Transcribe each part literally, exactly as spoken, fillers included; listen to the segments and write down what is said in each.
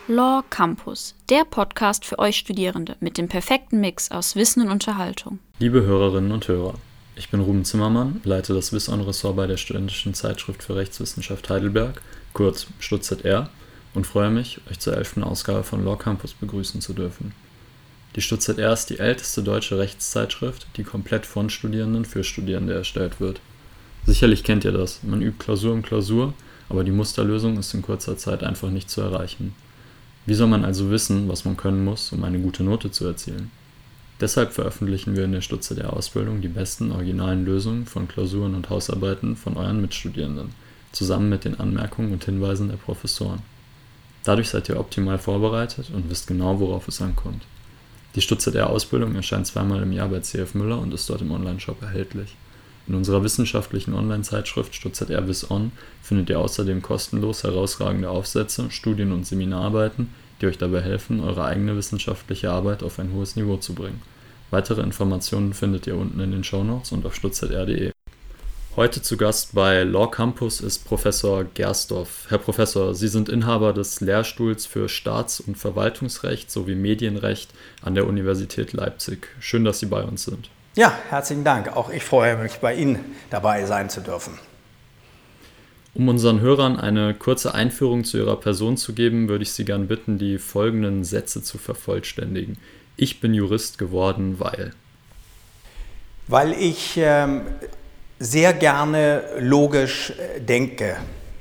Law Campus, der Podcast für euch Studierende mit dem perfekten Mix aus Wissen und Unterhaltung. Liebe Hörerinnen und Hörer, ich bin Ruben Zimmermann, leite das Wiss-On-Ressort bei der Studentischen Zeitschrift für Rechtswissenschaft Heidelberg, kurz StudZR, und freue mich, euch zur elften Ausgabe von Law Campus begrüßen zu dürfen. Die StudZR ist die älteste deutsche Rechtszeitschrift, die komplett von Studierenden für Studierende erstellt wird. Sicherlich kennt ihr das, man übt Klausur um Klausur, aber die Musterlösung ist in kurzer Zeit einfach nicht zu erreichen. Wie soll man also wissen, was man können muss, um eine gute Note zu erzielen? Deshalb veröffentlichen wir in der StudZR-Ausbildung die besten originalen Lösungen von Klausuren und Hausarbeiten von euren Mitstudierenden, zusammen mit den Anmerkungen und Hinweisen der Professoren. Dadurch seid ihr optimal vorbereitet und wisst genau, worauf es ankommt. Die StudZR-Ausbildung erscheint zweimal im Jahr bei C F Müller und ist dort im Onlineshop erhältlich. In unserer wissenschaftlichen Online-Zeitschrift StudZR Wiss-On findet ihr außerdem kostenlos herausragende Aufsätze, Studien- und Seminararbeiten, die euch dabei helfen, eure eigene wissenschaftliche Arbeit auf ein hohes Niveau zu bringen. Weitere Informationen findet ihr unten in den Shownotes und auf studzr punkt de. Heute zu Gast bei Law Campus ist Professor Gersdorf. Herr Professor, Sie sind Inhaber des Lehrstuhls für Staats- und Verwaltungsrecht sowie Medienrecht an der Universität Leipzig. Schön, dass Sie bei uns sind. Ja, herzlichen Dank. Auch ich freue mich, bei Ihnen dabei sein zu dürfen. Um unseren Hörern eine kurze Einführung zu Ihrer Person zu geben, würde ich Sie gern bitten, die folgenden Sätze zu vervollständigen. Ich bin Jurist geworden, weil... Weil ich ähm, sehr gerne logisch äh, denke.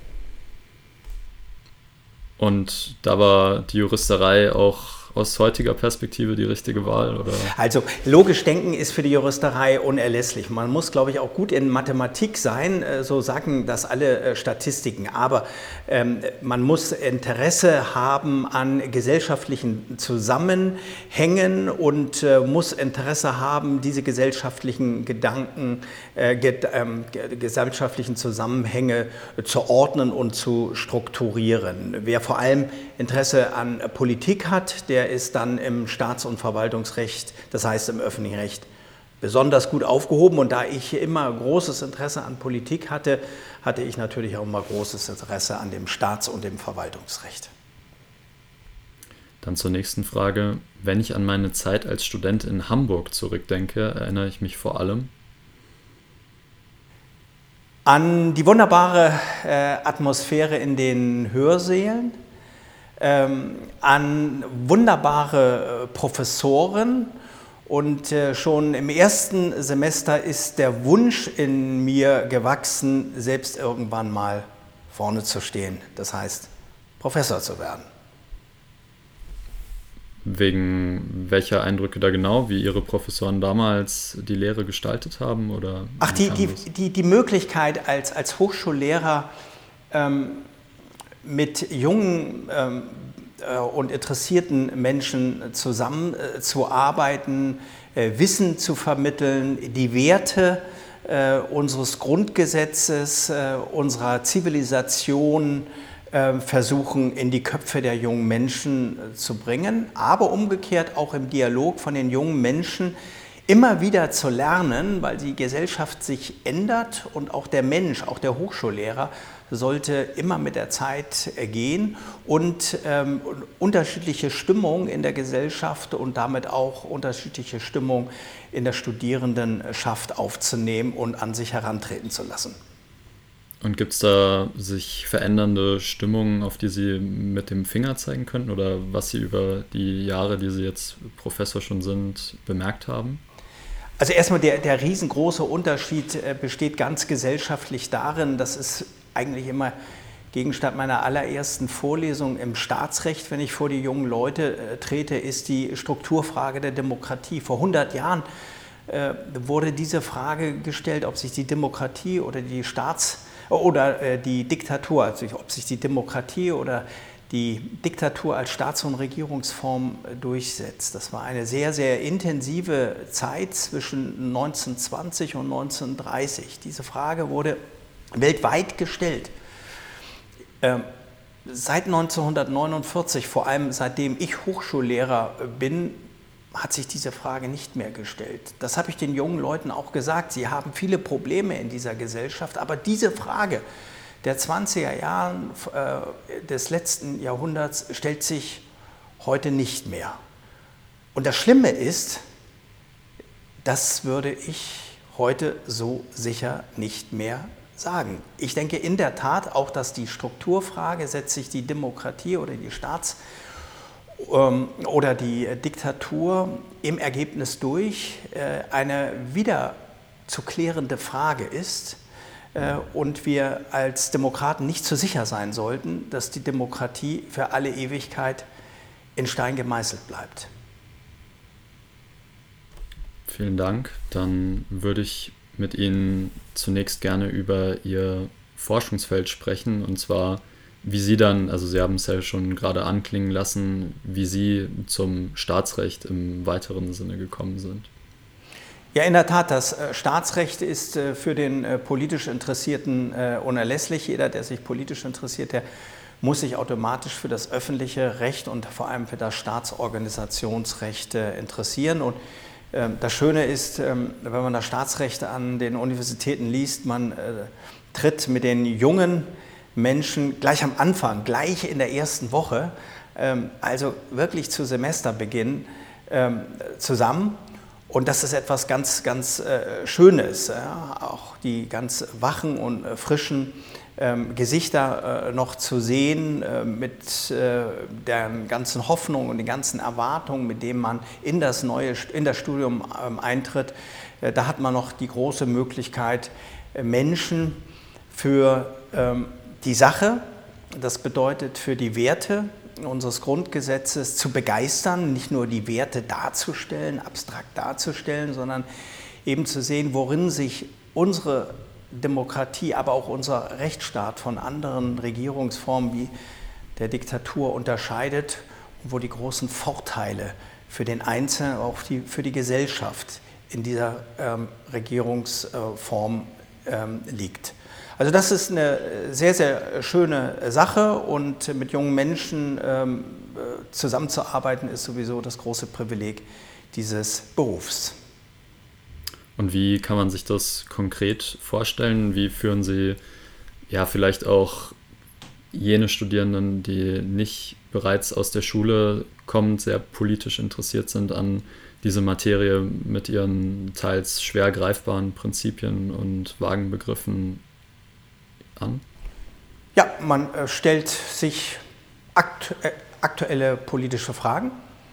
Und da war die Juristerei auch aus heutiger Perspektive die richtige Wahl? Oder? Also logisch denken ist für die Juristerei unerlässlich. Man muss, glaube ich, auch gut in Mathematik sein, so sagen das alle Statistiken. Aber ähm, man muss Interesse haben an gesellschaftlichen Zusammenhängen und äh, muss Interesse haben, diese gesellschaftlichen Gedanken, äh, ge ähm, gesellschaftlichen Zusammenhänge zu ordnen und zu strukturieren. Wer vor allem Interesse an Politik hat, der ist dann im Staats- und Verwaltungsrecht, das heißt im öffentlichen Recht, besonders gut aufgehoben. Und da ich immer großes Interesse an Politik hatte, hatte ich natürlich auch immer großes Interesse an dem Staats- und dem Verwaltungsrecht. Dann zur nächsten Frage. Wenn ich an meine Zeit als Student in Hamburg zurückdenke, erinnere ich mich vor allem an die wunderbare äh, Atmosphäre in den Hörsälen, Ähm, an wunderbare äh, Professoren, und äh, schon im ersten Semester ist der Wunsch in mir gewachsen, selbst irgendwann mal vorne zu stehen, das heißt Professor zu werden. Wegen welcher Eindrücke da genau, wie Ihre Professoren damals die Lehre gestaltet haben? Oder Ach, die, die, die, die Möglichkeit als, als Hochschullehrer ähm, mit jungen ähm, äh, und interessierten Menschen zusammenzuarbeiten, äh, äh, Wissen zu vermitteln, die Werte äh, unseres Grundgesetzes, äh, unserer Zivilisation äh, versuchen in die Köpfe der jungen Menschen äh, zu bringen, aber umgekehrt auch im Dialog von den jungen Menschen immer wieder zu lernen, weil die Gesellschaft sich ändert und auch der Mensch, auch der Hochschullehrer, sollte immer mit der Zeit gehen und ähm, unterschiedliche Stimmung in der Gesellschaft und damit auch unterschiedliche Stimmung in der Studierendenschaft aufzunehmen und an sich herantreten zu lassen. Und gibt es da sich verändernde Stimmungen, auf die Sie mit dem Finger zeigen könnten oder was Sie über die Jahre, die Sie jetzt Professor schon sind, bemerkt haben? Also erstmal der, der riesengroße Unterschied äh, besteht ganz gesellschaftlich darin, dass es eigentlich immer Gegenstand meiner allerersten Vorlesung im Staatsrecht, wenn ich vor die jungen Leute äh, trete, ist die Strukturfrage der Demokratie. Vor hundert Jahren äh, wurde diese Frage gestellt, ob sich die Demokratie oder die Staats- oder äh, die Diktatur, also ob sich die Demokratie oder die Diktatur als Staats- und Regierungsform durchsetzt. Das war eine sehr, sehr intensive Zeit zwischen neunzehnhundertzwanzig und neunzehnhundertdreißig. Diese Frage wurde weltweit gestellt. Ähm, seit neunzehnhundertneunundvierzig, vor allem seitdem ich Hochschullehrer bin, hat sich diese Frage nicht mehr gestellt. Das habe ich den jungen Leuten auch gesagt. Sie haben viele Probleme in dieser Gesellschaft, aber diese Frage der zwanziger Jahren des letzten Jahrhunderts stellt sich heute nicht mehr. Und das Schlimme ist, das würde ich heute so sicher nicht mehr sagen. Ich denke in der Tat auch, dass die Strukturfrage, setzt sich die Demokratie oder die Staats- ähm, oder die Diktatur im Ergebnis durch, äh, eine wieder zu klärende Frage ist äh, und wir als Demokraten nicht so sicher sein sollten, dass die Demokratie für alle Ewigkeit in Stein gemeißelt bleibt. Vielen Dank. Dann würde ich mit Ihnen zunächst gerne über Ihr Forschungsfeld sprechen, und zwar, wie Sie dann, also Sie haben es ja schon gerade anklingen lassen, wie Sie zum Staatsrecht im weiteren Sinne gekommen sind. Ja, in der Tat, das Staatsrecht ist für den politisch Interessierten unerlässlich. Jeder, der sich politisch interessiert, der muss sich automatisch für das öffentliche Recht und vor allem für das Staatsorganisationsrecht interessieren. Und das Schöne ist, wenn man das Staatsrecht an den Universitäten liest, man tritt mit den jungen Menschen gleich am Anfang, gleich in der ersten Woche, also wirklich zu Semesterbeginn, zusammen. Und das ist etwas ganz, ganz Schönes. Auch die ganz wachen und frischen Gesichter noch zu sehen, mit der ganzen Hoffnung und den ganzen Erwartungen, mit denen man in das neue, in das Studium eintritt. Da hat man noch die große Möglichkeit, Menschen für die Sache, das bedeutet für die Werte unseres Grundgesetzes, zu begeistern, nicht nur die Werte darzustellen, abstrakt darzustellen, sondern eben zu sehen, worin sich unsere Demokratie, aber auch unser Rechtsstaat von anderen Regierungsformen wie der Diktatur unterscheidet und wo die großen Vorteile für den Einzelnen, auch die, für die Gesellschaft in dieser ähm, Regierungsform ähm, liegt. Also das ist eine sehr, sehr schöne Sache, und mit jungen Menschen ähm, zusammenzuarbeiten ist sowieso das große Privileg dieses Berufs. Und wie kann man sich das konkret vorstellen? Wie führen Sie ja vielleicht auch jene Studierenden, die nicht bereits aus der Schule kommend sehr politisch interessiert sind, an diese Materie mit ihren teils schwer greifbaren Prinzipien und vagen Begriffen an? Ja, man äh, stellt sich aktu- äh, aktuelle politische Fragen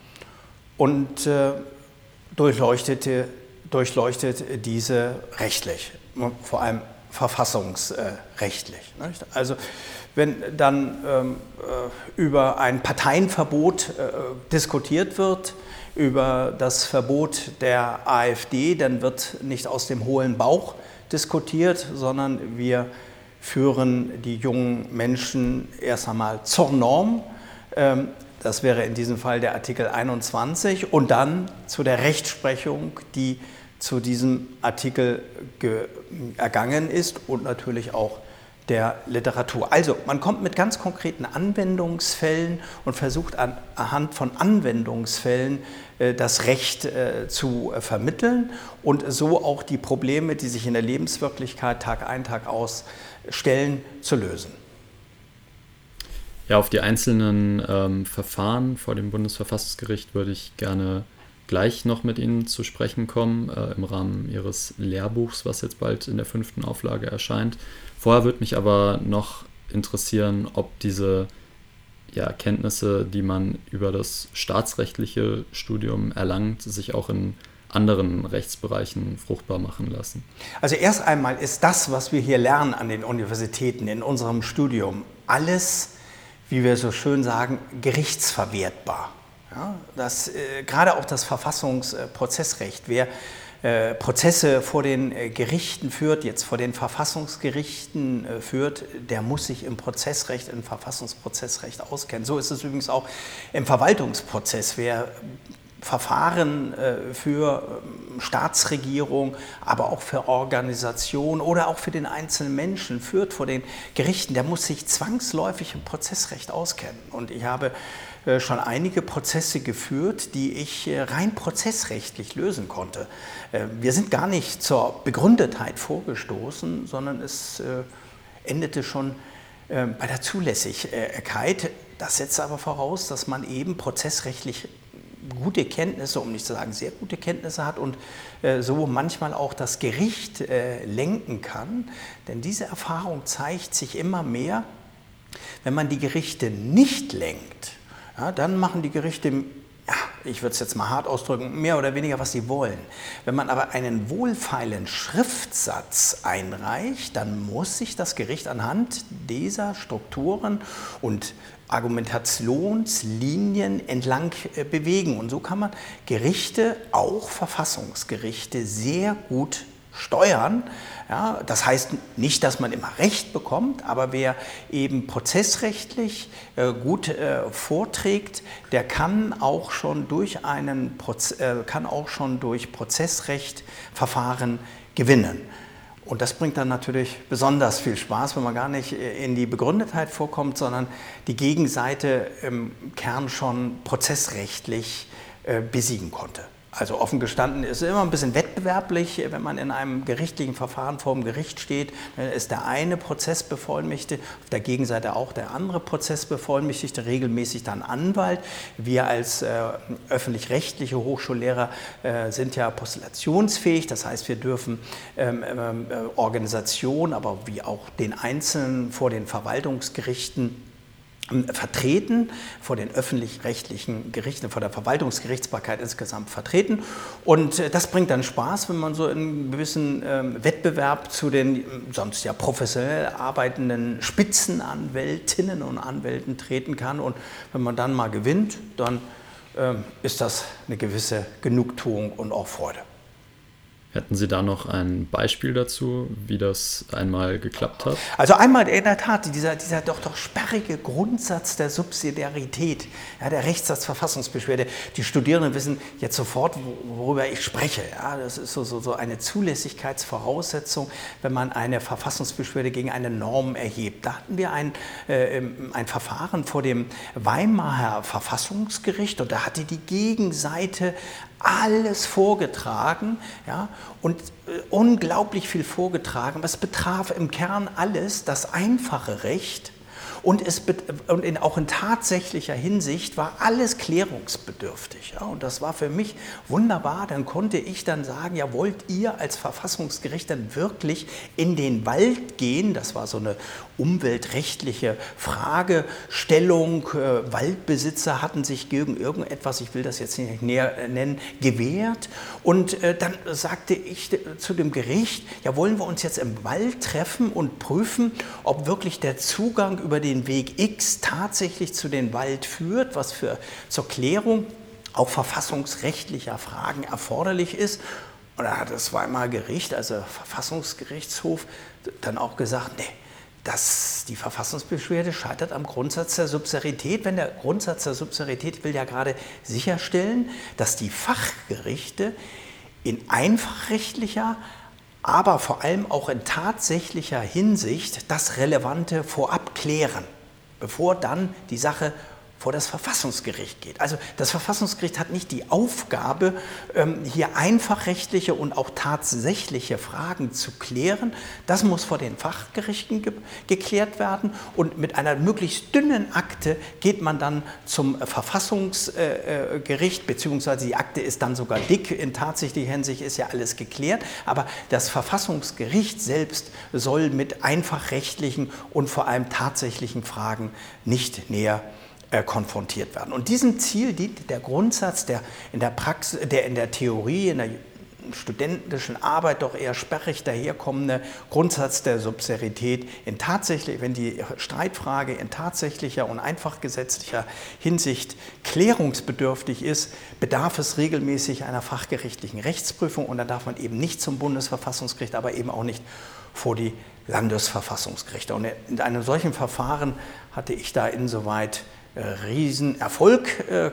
und äh, durchleuchtete durchleuchtet diese rechtlich, vor allem verfassungsrechtlich. Also wenn dann ähm, über ein Parteienverbot äh, diskutiert wird, über das Verbot der AfD, dann wird nicht aus dem hohlen Bauch diskutiert, sondern wir führen die jungen Menschen erst einmal zur Norm. Ähm, das wäre in diesem Fall der Artikel einundzwanzig, und dann zu der Rechtsprechung, die zu diesem Artikel ge- ergangen ist, und natürlich auch der Literatur. Also man kommt mit ganz konkreten Anwendungsfällen und versucht anhand von Anwendungsfällen äh, das Recht äh, zu äh, vermitteln und so auch die Probleme, die sich in der Lebenswirklichkeit Tag ein, Tag aus stellen, zu lösen. Ja, auf die einzelnen ähm, Verfahren vor dem Bundesverfassungsgericht würde ich gerne gleich noch mit Ihnen zu sprechen kommen, äh, im Rahmen Ihres Lehrbuchs, was jetzt bald in der fünften Auflage erscheint. Vorher würde mich aber noch interessieren, ob diese ja, Kenntnisse, die man über das staatsrechtliche Studium erlangt, sich auch in anderen Rechtsbereichen fruchtbar machen lassen. Also erst einmal ist das, was wir hier lernen an den Universitäten in unserem Studium, alles, wie wir so schön sagen, gerichtsverwertbar. Ja, das, äh, gerade auch das Verfassungsprozessrecht. Wer äh, Prozesse vor den äh, Gerichten führt, jetzt vor den Verfassungsgerichten äh, führt, der muss sich im Prozessrecht, im Verfassungsprozessrecht auskennen. So ist es übrigens auch im Verwaltungsprozess. Wer Verfahren äh, für äh, Staatsregierung, aber auch für Organisation oder auch für den einzelnen Menschen führt vor den Gerichten, der muss sich zwangsläufig im Prozessrecht auskennen. Und ich habe schon einige Prozesse geführt, die ich rein prozessrechtlich lösen konnte. Wir sind gar nicht zur Begründetheit vorgestoßen, sondern es endete schon äh, bei der Zulässigkeit. Das setzt aber voraus, dass man eben prozessrechtlich gute Kenntnisse, um nicht zu sagen sehr gute Kenntnisse hat und äh, so manchmal auch das Gericht äh, lenken kann. Denn diese Erfahrung zeigt sich immer mehr, wenn man die Gerichte nicht lenkt, ja, dann machen die Gerichte, ja, ich würde es jetzt mal hart ausdrücken, mehr oder weniger, was sie wollen. Wenn man aber einen wohlfeilen Schriftsatz einreicht, dann muss sich das Gericht anhand dieser Strukturen und Argumentationslinien entlang äh, bewegen. Und so kann man Gerichte, auch Verfassungsgerichte, sehr gut steuern. Ja, das heißt nicht, dass man immer Recht bekommt, aber wer eben prozessrechtlich äh, gut äh, vorträgt, der kann auch schon durch einen Proz- äh, kann auch schon durch Prozessrecht Verfahren gewinnen. Und das bringt dann natürlich besonders viel Spaß, wenn man gar nicht in die Begründetheit vorkommt, sondern die Gegenseite im Kern schon prozessrechtlich äh, besiegen konnte. Also offen gestanden ist es immer ein bisschen wettbewerblich, wenn man in einem gerichtlichen Verfahren vor dem Gericht steht, dann ist der eine Prozessbevollmächtigte, auf der Gegenseite auch der andere Prozessbevollmächtigte, regelmäßig dann Anwalt. Wir als äh, öffentlich-rechtliche Hochschullehrer äh, sind ja postulationsfähig, das heißt, wir dürfen ähm, äh, Organisationen, aber wie auch den Einzelnen vor den Verwaltungsgerichten vertreten, vor den öffentlich-rechtlichen Gerichten, vor der Verwaltungsgerichtsbarkeit insgesamt vertreten. Und das bringt dann Spaß, wenn man so in einem gewissen ähm, Wettbewerb zu den sonst ja professionell arbeitenden Spitzenanwältinnen und Anwälten treten kann. Und wenn man dann mal gewinnt, dann ähm, ist das eine gewisse Genugtuung und auch Freude. Hätten Sie da noch ein Beispiel dazu, wie das einmal geklappt hat? Also einmal in der Tat, dieser, dieser doch, doch sperrige Grundsatz der Subsidiarität, ja, der Rechtssatzverfassungsbeschwerde. Die Studierenden wissen jetzt sofort, worüber ich spreche. Ja, das ist so, so, so eine Zulässigkeitsvoraussetzung, wenn man eine Verfassungsbeschwerde gegen eine Norm erhebt. Da hatten wir ein, äh, ein Verfahren vor dem Weimarer Verfassungsgericht und da hatte die Gegenseite alles vorgetragen, ja, und äh, unglaublich viel vorgetragen. Es betraf im Kern alles das einfache Recht und, es bet- und in, auch in tatsächlicher Hinsicht war alles klärungsbedürftig. Ja, und das war für mich wunderbar. Dann konnte ich dann sagen, ja, wollt ihr als Verfassungsgericht dann wirklich in den Wald gehen? Das war so eine umweltrechtliche Fragestellung. Äh, Waldbesitzer hatten sich gegen irgendetwas, ich will das jetzt nicht näher nennen, gewehrt. Und äh, dann sagte ich zu dem Gericht, ja, wollen wir uns jetzt im Wald treffen und prüfen, ob wirklich der Zugang über den Weg X tatsächlich zu den Wald führt, was für zur Klärung auch verfassungsrechtlicher Fragen erforderlich ist. Und da hat das Weimarer Gericht, also Verfassungsgerichtshof, dann auch gesagt, nee, dass die Verfassungsbeschwerde scheitert am Grundsatz der Subsidiarität. Wenn der Grundsatz der Subsidiarität will ja gerade sicherstellen, dass die Fachgerichte in einfachrechtlicher, aber vor allem auch in tatsächlicher Hinsicht das Relevante vorab klären, bevor dann die Sache vor das Verfassungsgericht geht. Also das Verfassungsgericht hat nicht die Aufgabe, hier einfachrechtliche und auch tatsächliche Fragen zu klären. Das muss vor den Fachgerichten ge- geklärt werden und mit einer möglichst dünnen Akte geht man dann zum Verfassungsgericht, beziehungsweise die Akte ist dann sogar dick, in tatsächlicher Hinsicht ist ja alles geklärt, aber das Verfassungsgericht selbst soll mit einfachrechtlichen und vor allem tatsächlichen Fragen nicht näher konfrontiert werden. Und diesem Ziel dient der Grundsatz, der in der Praxis, der in der Theorie, in der studentischen Arbeit doch eher sperrig daherkommende Grundsatz der Subsidiarität in tatsächlich, wenn die Streitfrage in tatsächlicher und einfachgesetzlicher Hinsicht klärungsbedürftig ist, bedarf es regelmäßig einer fachgerichtlichen Rechtsprüfung und da darf man eben nicht zum Bundesverfassungsgericht, aber eben auch nicht vor die Landesverfassungsgerichte. Und in einem solchen Verfahren hatte ich da insoweit Riesenerfolg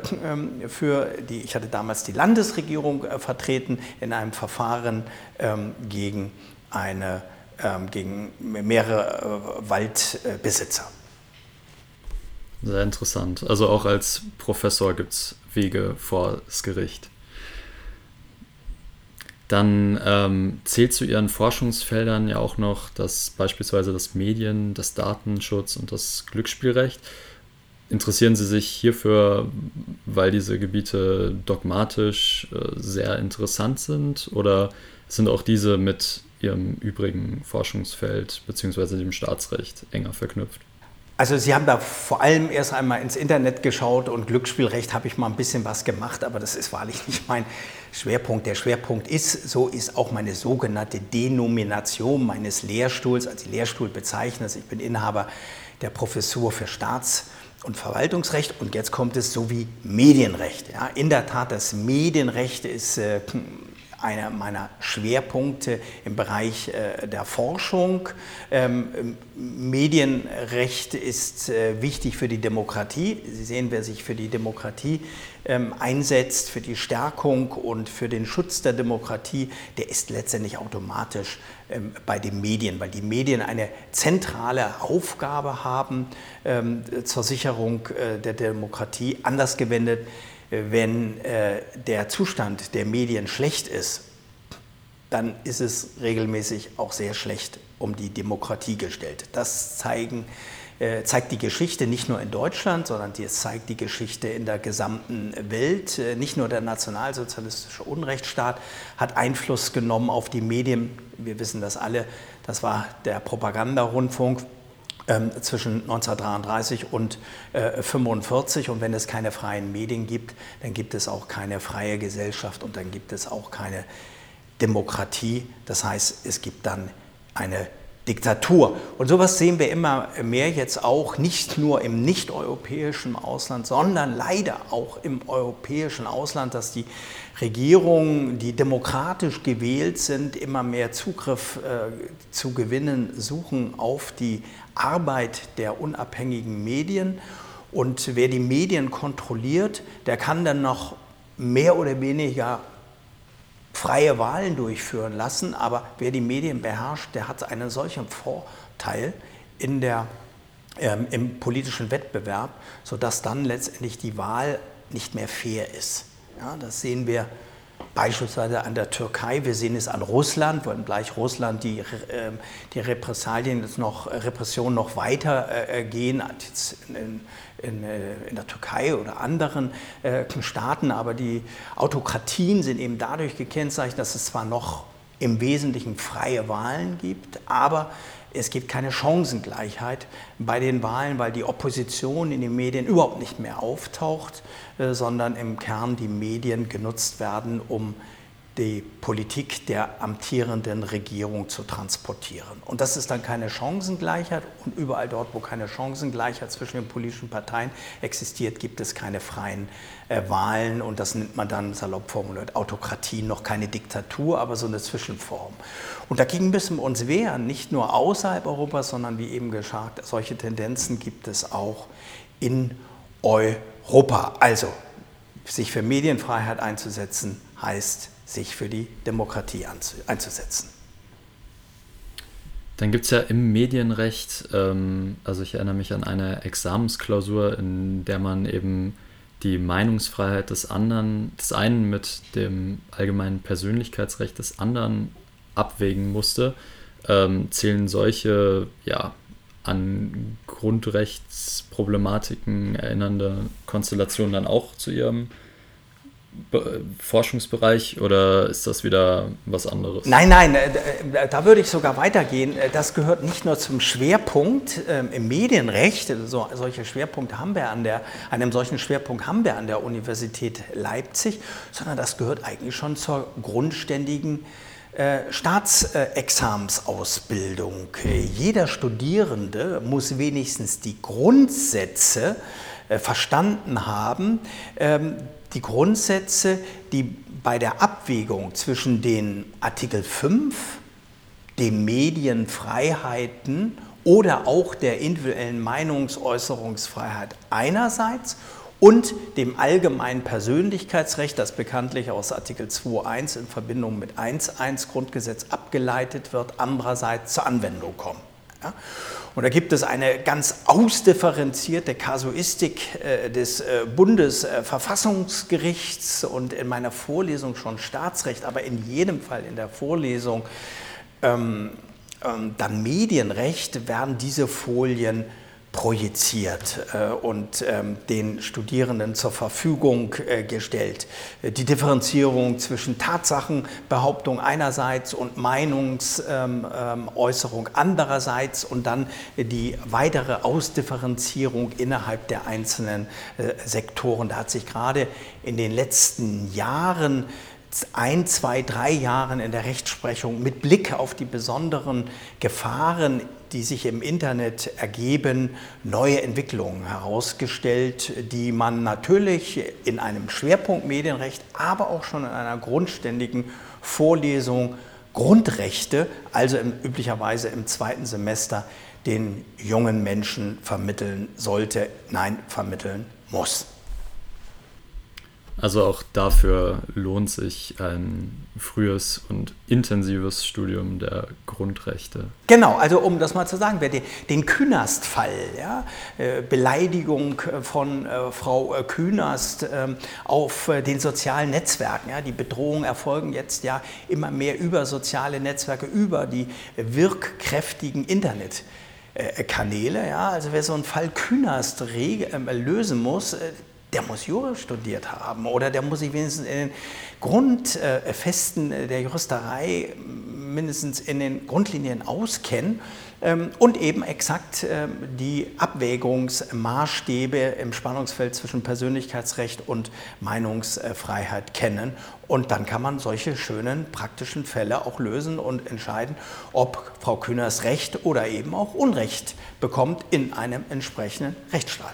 für die, ich hatte damals die Landesregierung vertreten in einem Verfahren gegen, eine, gegen mehrere Waldbesitzer. Sehr interessant. Also auch als Professor gibt es Wege vor das Gericht. Dann ähm, zählt zu Ihren Forschungsfeldern ja auch noch das beispielsweise das Medien-, das Datenschutz und das Glücksspielrecht. Interessieren Sie sich hierfür, weil diese Gebiete dogmatisch äh, sehr interessant sind, oder sind auch diese mit Ihrem übrigen Forschungsfeld bzw. dem Staatsrecht enger verknüpft? Also Sie haben da vor allem erst einmal ins Internet geschaut und Glücksspielrecht habe ich mal ein bisschen was gemacht, aber das ist wahrlich nicht mein Schwerpunkt. Der Schwerpunkt ist, so ist auch meine sogenannte Denomination meines Lehrstuhls, als Lehrstuhlbezeichnis. Ich bin Inhaber der Professur für Staats- und Verwaltungsrecht und jetzt kommt es sowie Medienrecht. Ja, in der Tat, das Medienrecht ist äh, einer meiner Schwerpunkte im Bereich äh, der Forschung. Ähm, Medienrecht ist äh, wichtig für die Demokratie. Sie sehen, wer sich für die Demokratie ähm, einsetzt, für die Stärkung und für den Schutz der Demokratie, der ist letztendlich automatisch ähm, bei den Medien, weil die Medien eine zentrale Aufgabe haben ähm, zur Sicherung äh, der Demokratie. Anders gewendet, wenn äh, der Zustand der Medien schlecht ist, dann ist es regelmäßig auch sehr schlecht um die Demokratie gestellt. Das zeigen, äh, zeigt die Geschichte nicht nur in Deutschland, sondern es zeigt die Geschichte in der gesamten Welt. Äh, nicht nur der nationalsozialistische Unrechtsstaat hat Einfluss genommen auf die Medien. Wir wissen das alle, das war der Propagandarundfunk zwischen neunzehnhundertdreiunddreißig und neunzehnhundertfünfundvierzig, und wenn es keine freien Medien gibt, dann gibt es auch keine freie Gesellschaft und dann gibt es auch keine Demokratie. Das heißt, es gibt dann eine Diktatur. Und sowas sehen wir immer mehr jetzt auch, nicht nur im nicht-europäischen Ausland, sondern leider auch im europäischen Ausland, dass die Regierungen, die demokratisch gewählt sind, immer mehr Zugriff äh, zu gewinnen suchen auf die Arbeit der unabhängigen Medien. Und wer die Medien kontrolliert, der kann dann noch mehr oder weniger freie Wahlen durchführen lassen, aber wer die Medien beherrscht, der hat einen solchen Vorteil in der, ähm, im politischen Wettbewerb, sodass dann letztendlich die Wahl nicht mehr fair ist. Ja, das sehen wir beispielsweise an der Türkei, wir sehen es an Russland, weil gleich Russland die, äh, die Repressalien jetzt noch, Repression noch weiter äh, gehen als in, in, in der Türkei oder anderen äh, Staaten, aber die Autokratien sind eben dadurch gekennzeichnet, dass es zwar noch im Wesentlichen freie Wahlen gibt, aber es gibt keine Chancengleichheit bei den Wahlen, weil die Opposition in den Medien überhaupt nicht mehr auftaucht, äh, sondern im Kern die Medien genutzt werden, um die Politik der amtierenden Regierung zu transportieren. Und das ist dann keine Chancengleichheit, und überall dort, wo keine Chancengleichheit zwischen den politischen Parteien existiert, gibt es keine freien äh, Wahlen, und das nennt man dann salopp formuliert Autokratie, noch keine Diktatur, aber so eine Zwischenform. Und dagegen müssen wir uns wehren, nicht nur außerhalb Europas, sondern wie eben gesagt, solche Tendenzen gibt es auch in Europa. Also, sich für Medienfreiheit einzusetzen, heißt, sich für die Demokratie einzusetzen. Dann gibt es ja im Medienrecht, ähm, also ich erinnere mich an eine Examensklausur, in der man eben die Meinungsfreiheit des anderen, des einen mit dem allgemeinen Persönlichkeitsrecht des anderen abwägen musste. Ähm, zählen solche ja, an Grundrechtsproblematiken erinnernde Konstellationen dann auch zu Ihrem Be- Forschungsbereich, oder ist das wieder was anderes? Nein, nein, da würde ich sogar weitergehen. Das gehört nicht nur zum Schwerpunkt im Medienrecht, so, solche Schwerpunkte haben wir an der, einem solchen Schwerpunkt haben wir an der Universität Leipzig, sondern das gehört eigentlich schon zur grundständigen äh, Staatsexamensausbildung. Jeder Studierende muss wenigstens die Grundsätze äh, verstanden haben, ähm, die Grundsätze, die bei der Abwägung zwischen den Artikel fünf, den Medienfreiheiten oder auch der individuellen Meinungsäußerungsfreiheit einerseits und dem allgemeinen Persönlichkeitsrecht, das bekanntlich aus Artikel zwei Punkt eins in Verbindung mit eins Punkt eins Grundgesetz abgeleitet wird, andererseits zur Anwendung kommen. Ja? Und da gibt es eine ganz ausdifferenzierte Kasuistik äh, des äh, Bundesverfassungsgerichts und in meiner Vorlesung schon Staatsrecht, aber in jedem Fall in der Vorlesung ähm, ähm, dann Medienrecht werden diese Folien projiziert äh, und ähm, den Studierenden zur Verfügung äh, gestellt. Die Differenzierung zwischen Tatsachenbehauptung einerseits und Meinungsäußerung ähm, andererseits und dann die weitere Ausdifferenzierung innerhalb der einzelnen äh, Sektoren. Da hat sich gerade in den letzten Jahren ein, zwei, drei Jahren in der Rechtsprechung mit Blick auf die besonderen Gefahren, die sich im Internet ergeben, neue Entwicklungen herausgestellt, die man natürlich in einem Schwerpunkt Medienrecht, aber auch schon in einer grundständigen Vorlesung Grundrechte, also im, üblicherweise im zweiten Semester, den jungen Menschen vermitteln sollte, nein, vermitteln muss. Also auch dafür lohnt sich ein frühes und intensives Studium der Grundrechte. Genau, also um das mal zu sagen, wer den, den Künast-Fall, ja, Beleidigung von äh, Frau Künast äh, auf äh, den sozialen Netzwerken, ja, die Bedrohungen erfolgen jetzt ja immer mehr über soziale Netzwerke, über die wirkkräftigen Internetkanäle. Ja, also wer so einen Fall Künast reg- äh, lösen muss, äh, der muss Jura studiert haben oder der muss sich wenigstens in den Grundfesten der Juristerei mindestens in den Grundlinien auskennen und eben exakt die Abwägungsmaßstäbe im Spannungsfeld zwischen Persönlichkeitsrecht und Meinungsfreiheit kennen. Und dann kann man solche schönen praktischen Fälle auch lösen und entscheiden, ob Frau Künast Recht oder eben auch Unrecht bekommt in einem entsprechenden Rechtsstaat.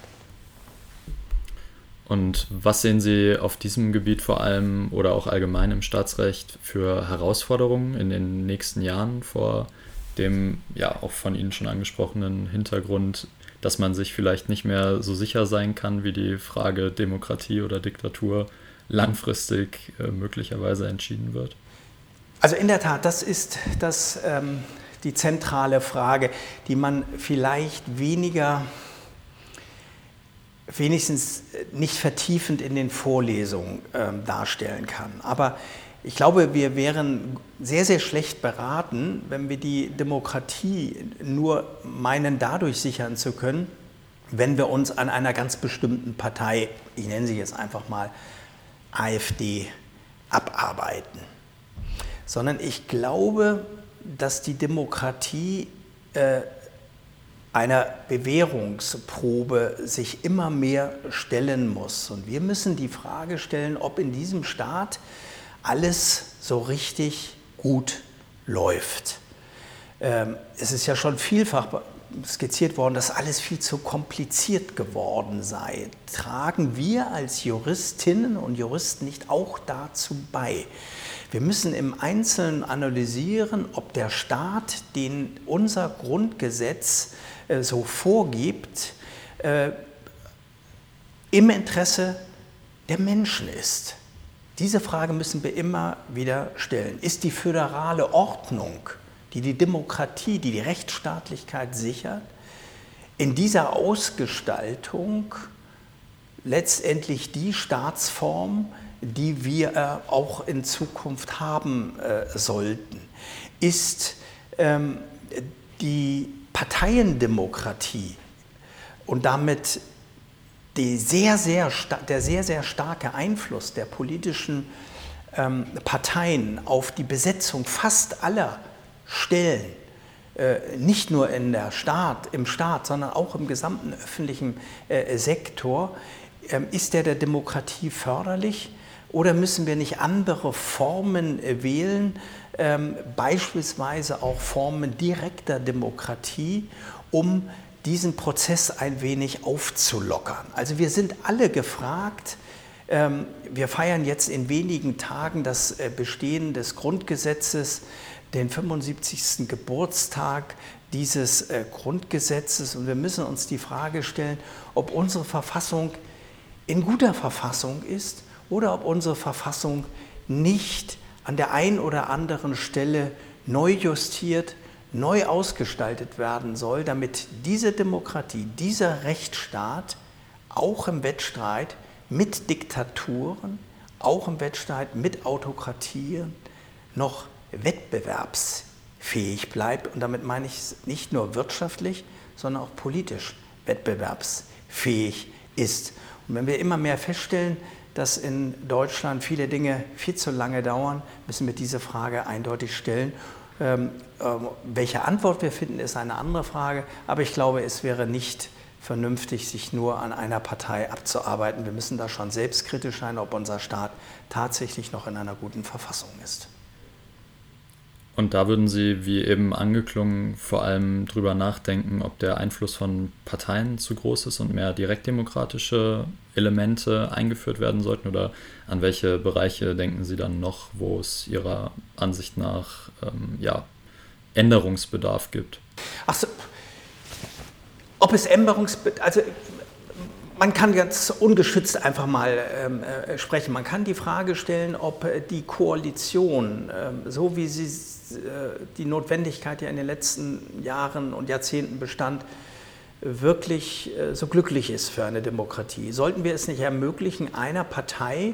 Und was sehen Sie auf diesem Gebiet vor allem oder auch allgemein im Staatsrecht für Herausforderungen in den nächsten Jahren vor dem ja auch von Ihnen schon angesprochenen Hintergrund, dass man sich vielleicht nicht mehr so sicher sein kann, wie die Frage Demokratie oder Diktatur langfristig äh, möglicherweise entschieden wird? Also in der Tat, das ist das, ähm, die zentrale Frage, die man vielleicht weniger wenigstens nicht vertiefend in den Vorlesungen äh, darstellen kann. Aber ich glaube, wir wären sehr, sehr schlecht beraten, wenn wir die Demokratie nur meinen, dadurch sichern zu können, wenn wir uns an einer ganz bestimmten Partei, ich nenne sie jetzt einfach mal AfD, abarbeiten. Sondern ich glaube, dass die Demokratie äh, einer Bewährungsprobe sich immer mehr stellen muss. Und wir müssen die Frage stellen, ob in diesem Staat alles so richtig gut läuft. Ähm, es ist ja schon vielfach skizziert worden, dass alles viel zu kompliziert geworden sei. Tragen wir als Juristinnen und Juristen nicht auch dazu bei? Wir müssen im Einzelnen analysieren, ob der Staat, den unser Grundgesetz äh, so vorgibt, äh, im Interesse der Menschen ist. Diese Frage müssen wir immer wieder stellen. Ist die föderale Ordnung, die die Demokratie, die die Rechtsstaatlichkeit sichert, in dieser Ausgestaltung letztendlich die Staatsform, die wir äh, auch in Zukunft haben äh, sollten? Ist ähm, die Parteiendemokratie und damit die sehr, sehr der sehr, sehr starke Einfluss der politischen ähm, Parteien auf die Besetzung fast aller Stellen, äh, nicht nur in der Staat, im Staat, sondern auch im gesamten öffentlichen äh, Sektor, äh, ist der der Demokratie förderlich? Oder müssen wir nicht andere Formen äh, wählen, äh, beispielsweise auch Formen direkter Demokratie, um diesen Prozess ein wenig aufzulockern? Also wir sind alle gefragt. Ähm, wir feiern jetzt in wenigen Tagen das äh, Bestehen des Grundgesetzes, den fünfundsiebzigsten Geburtstag dieses äh, Grundgesetzes. Und wir müssen uns die Frage stellen, ob unsere Verfassung in guter Verfassung ist oder ob unsere Verfassung nicht an der einen oder anderen Stelle neu justiert, neu ausgestaltet werden soll, damit diese Demokratie, dieser Rechtsstaat auch im Wettstreit mit Diktaturen, auch im Wettstreit mit Autokratien noch wettbewerbsfähig bleibt. Und damit meine ich nicht nur wirtschaftlich, sondern auch politisch wettbewerbsfähig ist. Und wenn wir immer mehr feststellen, dass in Deutschland viele Dinge viel zu lange dauern, müssen wir diese Frage eindeutig stellen. Ähm, ähm, welche Antwort wir finden, ist eine andere Frage. Aber ich glaube, es wäre nicht vernünftig, sich nur an einer Partei abzuarbeiten. Wir müssen da schon selbstkritisch sein, ob unser Staat tatsächlich noch in einer guten Verfassung ist. Und da würden Sie, wie eben angeklungen, vor allem drüber nachdenken, ob der Einfluss von Parteien zu groß ist und mehr direktdemokratische Elemente eingeführt werden sollten? Oder an welche Bereiche denken Sie dann noch, wo es Ihrer Ansicht nach ähm, ja, Änderungsbedarf gibt? Ach so, ob es Änderungsbedarf, also man kann ganz ungeschützt einfach mal ähm, äh, sprechen. Man kann die Frage stellen, ob äh, die Koalition, äh, so wie sie äh, die Notwendigkeit ja in den letzten Jahren und Jahrzehnten bestand, wirklich äh, so glücklich ist für eine Demokratie. Sollten wir es nicht ermöglichen, einer Partei,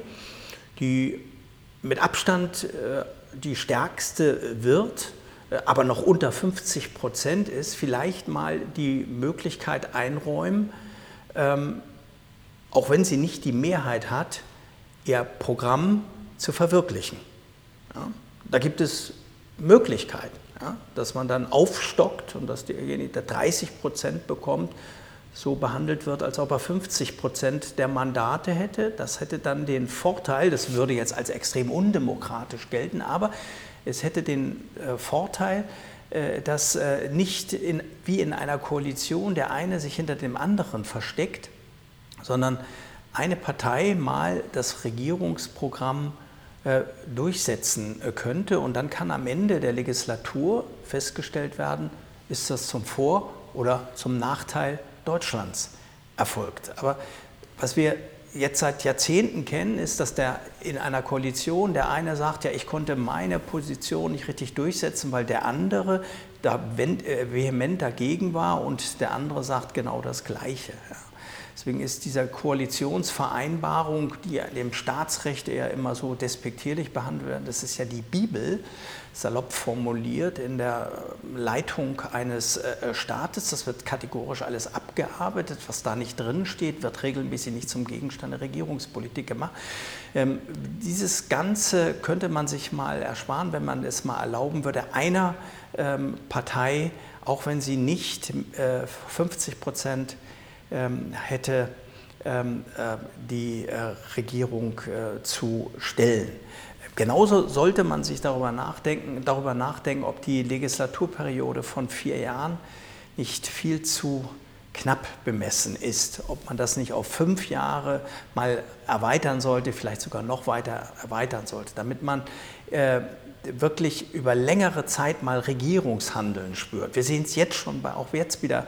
die mit Abstand äh, die stärkste wird, äh, aber noch unter fünfzig Prozent ist, vielleicht mal die Möglichkeit einräumen, ähm, auch wenn sie nicht die Mehrheit hat, ihr Programm zu verwirklichen. Ja, da gibt es Möglichkeiten, ja, dass man dann aufstockt und dass derjenige, der dreißig Prozent bekommt, so behandelt wird, als ob er fünfzig Prozent der Mandate hätte. Das hätte dann den Vorteil, das würde jetzt als extrem undemokratisch gelten, aber es hätte den äh, Vorteil, äh, dass äh, nicht in, wie in einer Koalition der eine sich hinter dem anderen versteckt, sondern eine Partei mal das Regierungsprogramm äh, durchsetzen äh, könnte und dann kann am Ende der Legislatur festgestellt werden, ist das zum Vor- oder zum Nachteil Deutschlands erfolgt. Aber was wir jetzt seit Jahrzehnten kennen, ist, dass der in einer Koalition der eine sagt, ja, ich konnte meine Position nicht richtig durchsetzen, weil der andere da vehement dagegen war und der andere sagt genau das Gleiche. Ja. Deswegen ist diese Koalitionsvereinbarung, die im Staatsrecht eher immer so despektierlich behandelt wird, das ist ja die Bibel, salopp formuliert, in der Leitung eines Staates. Das wird kategorisch alles abgearbeitet. Was da nicht drin steht, wird regelmäßig nicht zum Gegenstand der Regierungspolitik gemacht. Ähm, dieses Ganze könnte man sich mal ersparen, wenn man es mal erlauben würde, einer ähm, Partei, auch wenn sie nicht äh, fünfzig Prozent ähm, hätte, ähm, äh, die äh, Regierung äh, zu stellen. Genauso sollte man sich darüber nachdenken, darüber nachdenken, ob die Legislaturperiode von vier Jahren nicht viel zu knapp bemessen ist, ob man das nicht auf fünf Jahre mal erweitern sollte, vielleicht sogar noch weiter erweitern sollte, damit man äh, wirklich über längere Zeit mal Regierungshandeln spürt. Wir sehen es jetzt schon, bei, auch jetzt wieder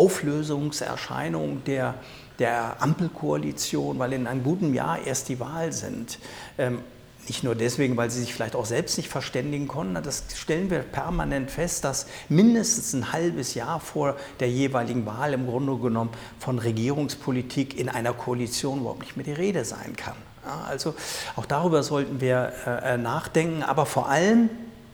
Auflösungserscheinungen der, der Ampelkoalition, weil in einem guten Jahr erst die Wahl sind. Ähm, Nicht nur deswegen, weil sie sich vielleicht auch selbst nicht verständigen konnten. Das stellen wir permanent fest, dass mindestens ein halbes Jahr vor der jeweiligen Wahl im Grunde genommen von Regierungspolitik in einer Koalition überhaupt nicht mehr die Rede sein kann. Ja, also auch darüber sollten wir äh, nachdenken. Aber vor allem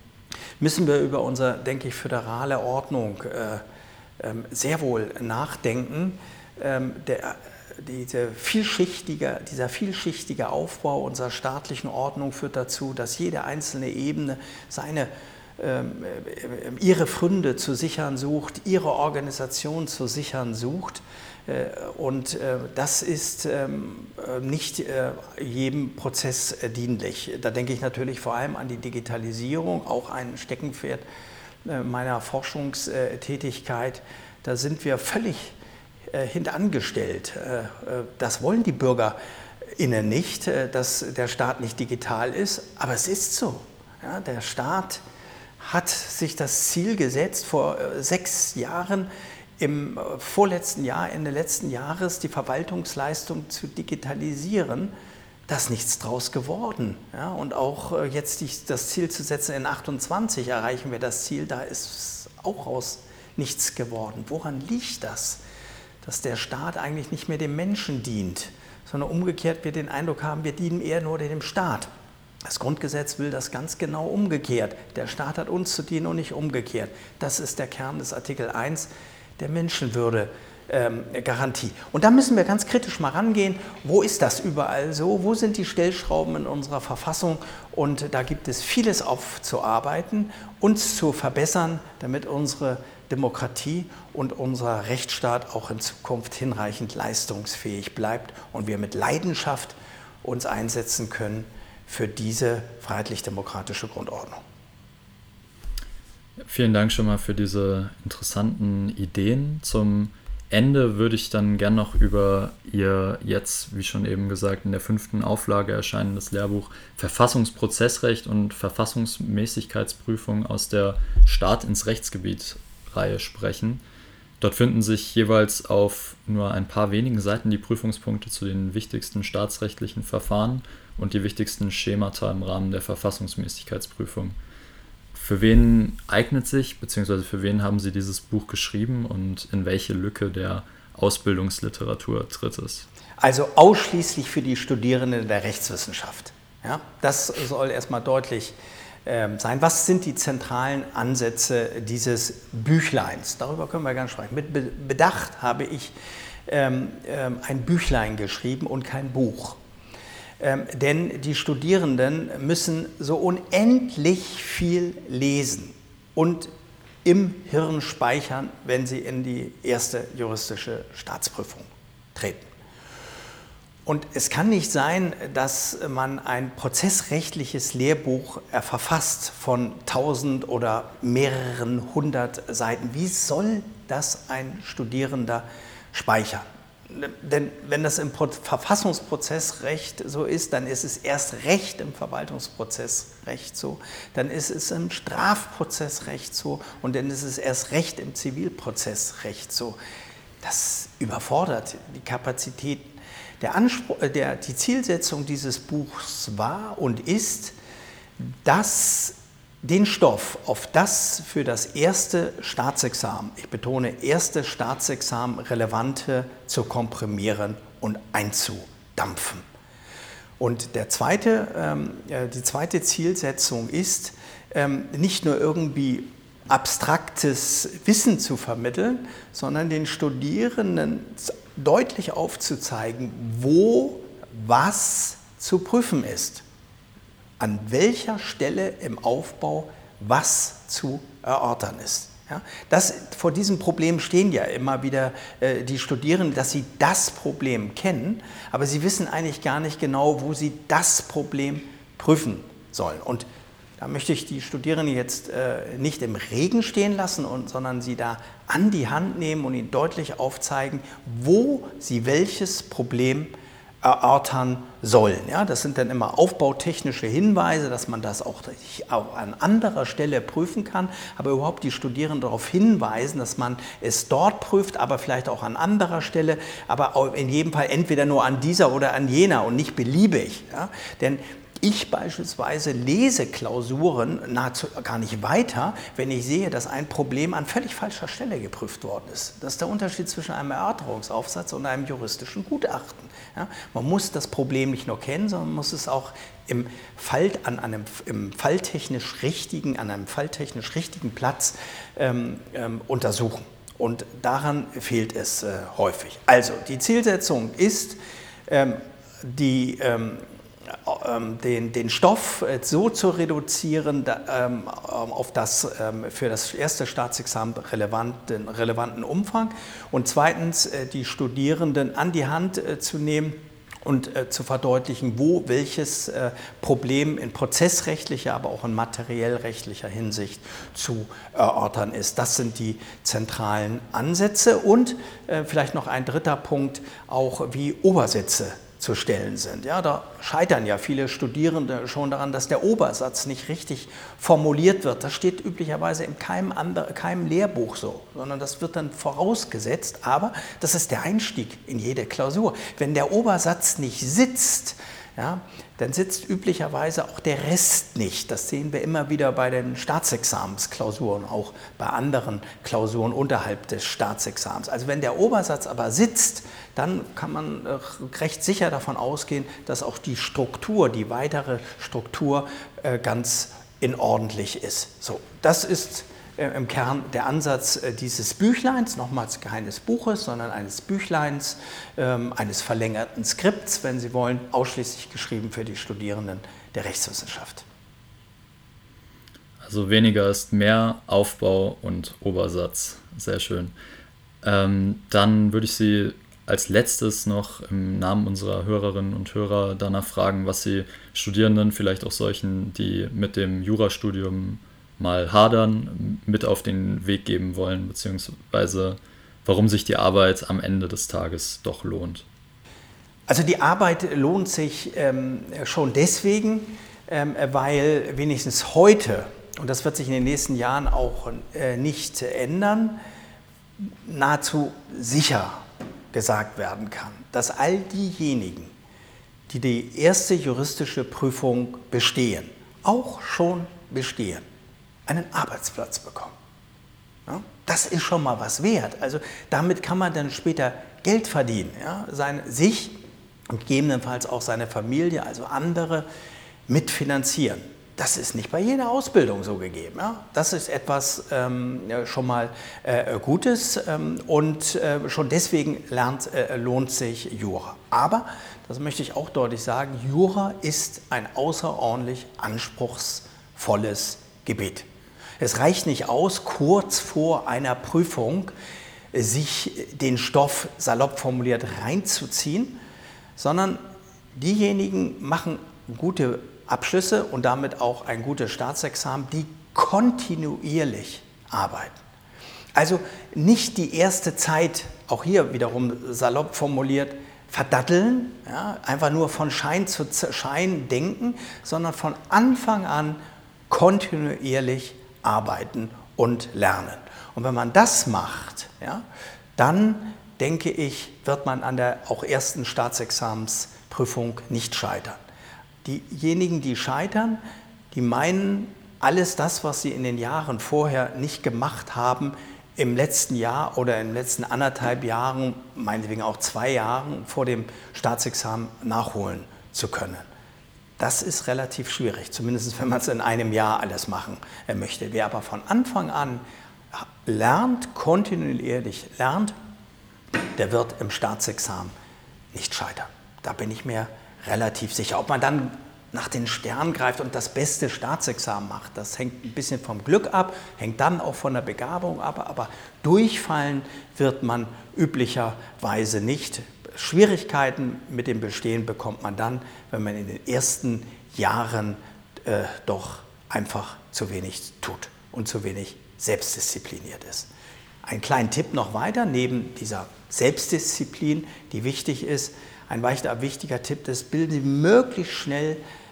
müssen wir über unsere, denke ich, föderale Ordnung äh, äh, sehr wohl nachdenken. Ähm, der, Diese vielschichtige, dieser vielschichtige Aufbau unserer staatlichen Ordnung führt dazu, dass jede einzelne Ebene seine, ähm, ihre Pfründe zu sichern sucht, ihre Organisation zu sichern sucht. Äh, und äh, das ist ähm, nicht äh, jedem Prozess äh, dienlich. Da denke ich natürlich vor allem an die Digitalisierung, auch ein Steckenpferd äh, meiner Forschungstätigkeit. Da sind wir völlig hintangestellt. Das wollen die BürgerInnen nicht, dass der Staat nicht digital ist, aber es ist so. Ja, der Staat hat sich das Ziel gesetzt, vor sechs Jahren, im vorletzten Jahr, Ende letzten Jahres, die Verwaltungsleistung zu digitalisieren. Da ist nichts draus geworden. Ja, und auch jetzt die, das Ziel zu setzen, in achtundzwanzig erreichen wir das Ziel, da ist auch aus nichts geworden. Woran liegt das? Dass der Staat eigentlich nicht mehr dem Menschen dient, sondern umgekehrt wir den Eindruck haben, wir dienen eher nur dem Staat. Das Grundgesetz will das ganz genau umgekehrt. Der Staat hat uns zu dienen und nicht umgekehrt. Das ist der Kern des Artikel eins der Menschenwürde. Ähm, Garantie. Und da müssen wir ganz kritisch mal rangehen, wo ist das überall so, wo sind die Stellschrauben in unserer Verfassung, und da gibt es vieles aufzuarbeiten, uns zu verbessern, damit unsere Demokratie und unser Rechtsstaat auch in Zukunft hinreichend leistungsfähig bleibt und wir mit Leidenschaft uns einsetzen können für diese freiheitlich-demokratische Grundordnung. Vielen Dank schon mal für diese interessanten Ideen. Zum Ende würde ich dann gern noch über Ihr jetzt, wie schon eben gesagt, in der fünften Auflage erscheinendes Lehrbuch Verfassungsprozessrecht und Verfassungsmäßigkeitsprüfung aus der Staat ins Rechtsgebiet-Reihe sprechen. Dort finden sich jeweils auf nur ein paar wenigen Seiten die Prüfungspunkte zu den wichtigsten staatsrechtlichen Verfahren und die wichtigsten Schemata im Rahmen der Verfassungsmäßigkeitsprüfung. Für wen eignet sich, beziehungsweise für wen haben Sie dieses Buch geschrieben und in welche Lücke der Ausbildungsliteratur tritt es? Also ausschließlich für die Studierenden der Rechtswissenschaft. Ja, das soll erstmal deutlich äh, sein. Was sind die zentralen Ansätze dieses Büchleins? Darüber können wir ganz sprechen. Mit Be- Bedacht habe ich ähm, ähm, ein Büchlein geschrieben und kein Buch. Ähm, denn die Studierenden müssen so unendlich viel lesen und im Hirn speichern, wenn sie in die erste juristische Staatsprüfung treten. Und es kann nicht sein, dass man ein prozessrechtliches Lehrbuch verfasst von tausend oder mehreren hundert Seiten. Wie soll das ein Studierender speichern? Denn wenn das im Verfassungsprozessrecht so ist, dann ist es erst recht im Verwaltungsprozessrecht so, dann ist es im Strafprozessrecht so und dann ist es erst recht im Zivilprozessrecht so. Das überfordert die Kapazitäten. Der Anspruch, der, die Zielsetzung dieses Buchs war und ist, dass den Stoff auf das für das erste Staatsexamen, ich betone erste Staatsexamen relevante, zu komprimieren und einzudampfen. Und der zweite, ähm, die zweite Zielsetzung ist, ähm, nicht nur irgendwie abstraktes Wissen zu vermitteln, sondern den Studierenden deutlich aufzuzeigen, wo was zu prüfen ist. An welcher Stelle im Aufbau was zu erörtern ist. Ja, das, vor diesem Problem stehen ja immer wieder äh, die Studierenden, dass sie das Problem kennen, aber sie wissen eigentlich gar nicht genau, wo sie das Problem prüfen sollen. Und da möchte ich die Studierenden jetzt äh, nicht im Regen stehen lassen, und, sondern sie da an die Hand nehmen und ihnen deutlich aufzeigen, wo sie welches Problem erörtern sollen. Ja, das sind dann immer aufbautechnische Hinweise, dass man das auch an anderer Stelle prüfen kann, aber überhaupt die Studierenden darauf hinweisen, dass man es dort prüft, aber vielleicht auch an anderer Stelle, aber in jedem Fall entweder nur an dieser oder an jener und nicht beliebig. Ja, denn ich beispielsweise lese Klausuren nahezu gar nicht weiter, wenn ich sehe, dass ein Problem an völlig falscher Stelle geprüft worden ist. Das ist der Unterschied zwischen einem Erörterungsaufsatz und einem juristischen Gutachten. Ja, man muss das Problem nicht nur kennen, sondern man muss es auch im, Fall, an einem, im falltechnisch richtigen, an einem falltechnisch richtigen Platz ähm, ähm, untersuchen. Und daran fehlt es äh, häufig. Also die Zielsetzung ist, ähm, die ähm, Den, den Stoff so zu reduzieren ähm, auf das ähm, für das erste Staatsexamen relevanten, relevanten Umfang und zweitens äh, die Studierenden an die Hand äh, zu nehmen und äh, zu verdeutlichen, wo welches äh, Problem in prozessrechtlicher, aber auch in materiellrechtlicher Hinsicht zu erörtern ist. Das sind die zentralen Ansätze und äh, vielleicht noch ein dritter Punkt, auch wie Obersätze zu stellen sind. Ja, da scheitern ja viele Studierende schon daran, dass der Obersatz nicht richtig formuliert wird. Das steht üblicherweise in keinem, anderen, keinem Lehrbuch so, sondern das wird dann vorausgesetzt. Aber das ist der Einstieg in jede Klausur. Wenn der Obersatz nicht sitzt, ja, dann sitzt üblicherweise auch der Rest nicht. Das sehen wir immer wieder bei den Staatsexamensklausuren, auch bei anderen Klausuren unterhalb des Staatsexamens. Also wenn der Obersatz aber sitzt, dann kann man recht sicher davon ausgehen, dass auch die Struktur, die weitere Struktur ganz inordentlich ist. So, das ist im Kern der Ansatz dieses Büchleins, nochmals keines Buches, sondern eines Büchleins, eines verlängerten Skripts, wenn Sie wollen, ausschließlich geschrieben für die Studierenden der Rechtswissenschaft. Also weniger ist mehr, Aufbau und Obersatz. Sehr schön. Ähm, dann würde ich Sie als letztes noch im Namen unserer Hörerinnen und Hörer danach fragen, was Sie Studierenden, vielleicht auch solchen, die mit dem Jurastudium mal hadern, mit auf den Weg geben wollen, beziehungsweise warum sich die Arbeit am Ende des Tages doch lohnt. Also die Arbeit lohnt sich ähm, schon deswegen, ähm, weil wenigstens heute, und das wird sich in den nächsten Jahren auch äh, nicht ändern, nahezu sicher gesagt werden kann, dass all diejenigen, die die erste juristische Prüfung bestehen, auch schon bestehen, einen Arbeitsplatz bekommen. Ja, das ist schon mal was wert. Also damit kann man dann später Geld verdienen, ja, seine, sich und gegebenenfalls auch seine Familie, also andere, mitfinanzieren. Das ist nicht bei jeder Ausbildung so gegeben. Ja. Das ist etwas ähm, schon mal äh, Gutes ähm, und äh, schon deswegen lernt, äh, lohnt sich Jura. Aber, das möchte ich auch deutlich sagen, Jura ist ein außerordentlich anspruchsvolles Gebiet. Es reicht nicht aus, kurz vor einer Prüfung sich den Stoff salopp formuliert reinzuziehen, sondern diejenigen machen gute Abschlüsse und damit auch ein gutes Staatsexamen, die kontinuierlich arbeiten. Also nicht die erste Zeit, auch hier wiederum salopp formuliert, verdatteln, ja, einfach nur von Schein zu Schein denken, sondern von Anfang an kontinuierlich arbeiten und lernen. Und wenn man das macht, ja, dann denke ich, wird man an der auch ersten Staatsexamensprüfung nicht scheitern. Diejenigen, die scheitern, die meinen, alles das, was sie in den Jahren vorher nicht gemacht haben, im letzten Jahr oder in den letzten anderthalb Jahren, meinetwegen auch zwei Jahren vor dem Staatsexamen nachholen zu können. Das ist relativ schwierig, zumindest wenn man es in einem Jahr alles machen möchte. Wer aber von Anfang an lernt, kontinuierlich lernt, der wird im Staatsexamen nicht scheitern. Da bin ich mir relativ sicher. Ob man dann nach den Sternen greift und das beste Staatsexamen macht, das hängt ein bisschen vom Glück ab, hängt dann auch von der Begabung ab, aber durchfallen wird man üblicherweise nicht. Schwierigkeiten mit dem Bestehen bekommt man dann, wenn man in den ersten Jahren äh, doch einfach zu wenig tut und zu wenig selbstdiszipliniert ist. Ein kleiner Tipp noch weiter, neben dieser Selbstdisziplin, die wichtig ist, ein weiterer wichtiger Tipp ist, bilden Sie möglichst schnell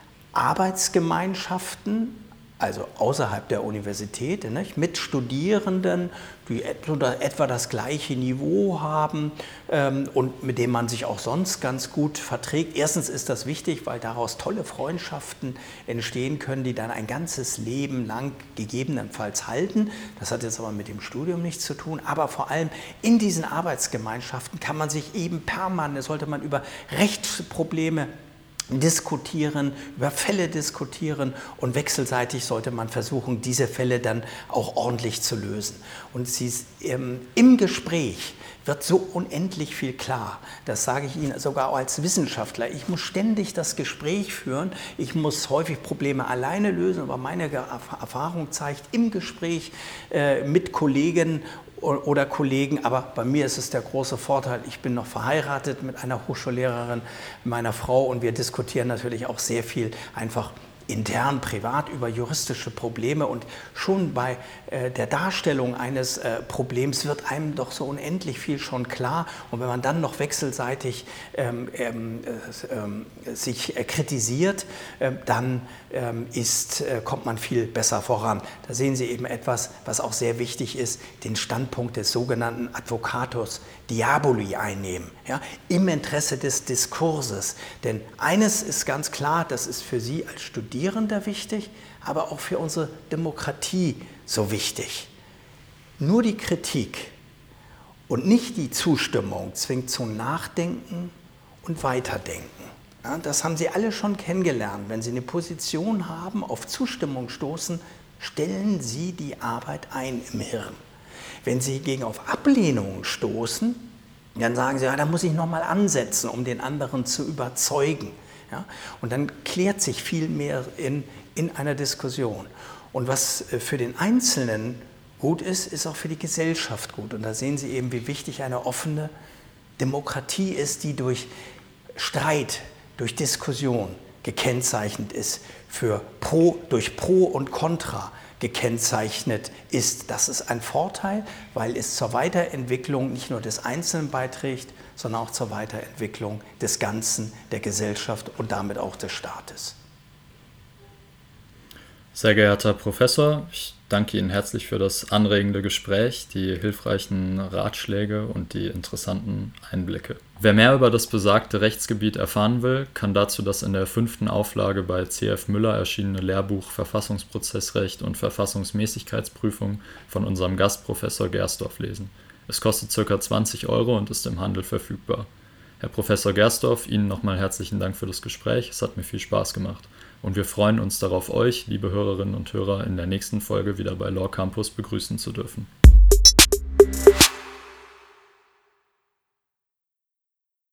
Arbeitsgemeinschaften, also außerhalb der Universität, nicht, mit Studierenden, die etwa das gleiche Niveau haben ähm, und mit denen man sich auch sonst ganz gut verträgt. Erstens ist das wichtig, weil daraus tolle Freundschaften entstehen können, die dann ein ganzes Leben lang gegebenenfalls halten. Das hat jetzt aber mit dem Studium nichts zu tun, aber vor allem in diesen Arbeitsgemeinschaften kann man sich eben permanent, sollte man über Rechtsprobleme diskutieren, über Fälle diskutieren und wechselseitig sollte man versuchen, diese Fälle dann auch ordentlich zu lösen. Und sie, ähm, im Gespräch wird so unendlich viel klar. Das sage ich Ihnen sogar auch als Wissenschaftler. Ich muss ständig das Gespräch führen. Ich muss häufig Probleme alleine lösen, aber meine Erfahrung zeigt, im Gespräch äh, mit Kollegen oder Kollegen, aber bei mir ist es der große Vorteil, ich bin noch verheiratet mit einer Hochschullehrerin, meiner Frau, und wir diskutieren natürlich auch sehr viel einfach intern, privat über juristische Probleme und schon bei äh, der Darstellung eines äh, Problems wird einem doch so unendlich viel schon klar und wenn man dann noch wechselseitig ähm, ähm, äh, äh, sich äh, kritisiert, äh, dann ähm, ist, äh, kommt man viel besser voran. Da sehen Sie eben etwas, was auch sehr wichtig ist, den Standpunkt des sogenannten Advocatus Diaboli einnehmen, ja, im Interesse des Diskurses. Denn eines ist ganz klar, das ist für Sie als Studierender wichtig, aber auch für unsere Demokratie so wichtig. Nur die Kritik und nicht die Zustimmung zwingt zum Nachdenken und Weiterdenken. Ja, das haben Sie alle schon kennengelernt. Wenn Sie eine Position haben, auf Zustimmung stoßen, stellen Sie die Arbeit ein im Hirn. Wenn Sie hingegen auf Ablehnung stoßen, dann sagen Sie, ja, da muss ich nochmal ansetzen, um den anderen zu überzeugen. Ja? Und dann klärt sich viel mehr in, in einer Diskussion. Und was für den Einzelnen gut ist, ist auch für die Gesellschaft gut. Und da sehen Sie eben, wie wichtig eine offene Demokratie ist, die durch Streit, durch Diskussion gekennzeichnet ist, für Pro, durch Pro und Contra gekennzeichnet ist. Das ist ein Vorteil, weil es zur Weiterentwicklung nicht nur des Einzelnen beiträgt, sondern auch zur Weiterentwicklung des Ganzen, der Gesellschaft und damit auch des Staates. Sehr geehrter Professor, ich danke Ihnen herzlich für das anregende Gespräch, die hilfreichen Ratschläge und die interessanten Einblicke. Wer mehr über das besagte Rechtsgebiet erfahren will, kann dazu das in der fünften Auflage bei C F Müller erschienene Lehrbuch Verfassungsprozessrecht und Verfassungsmäßigkeitsprüfung von unserem Gastprofessor Gersdorf lesen. Es kostet ca. zwanzig Euro und ist im Handel verfügbar. Herr Professor Gersdorf, Ihnen nochmal herzlichen Dank für das Gespräch. Es hat mir viel Spaß gemacht. Und wir freuen uns darauf, euch, liebe Hörerinnen und Hörer, in der nächsten Folge wieder bei Law Campus begrüßen zu dürfen.